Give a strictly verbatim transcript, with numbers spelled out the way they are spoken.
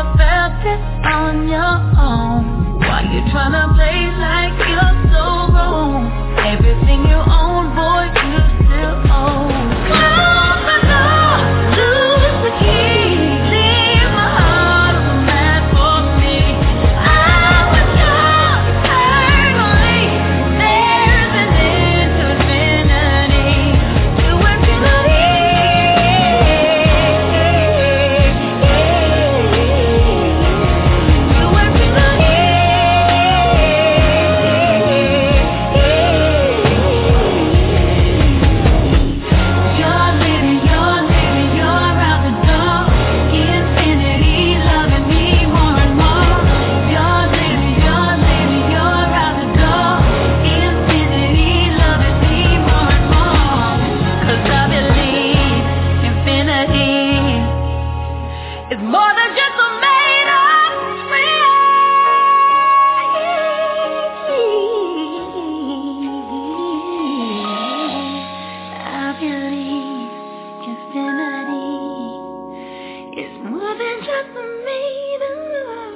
never felt this on your own. Why you tryna play like you're so wrong? Everything you own, boy, you still own. Close the door, lose the key, leave my heart on the mat for me. I was yours eternally. There's an end to infinity, to infinity. It's more than just a made up dream. I believe infinity is more than just a made up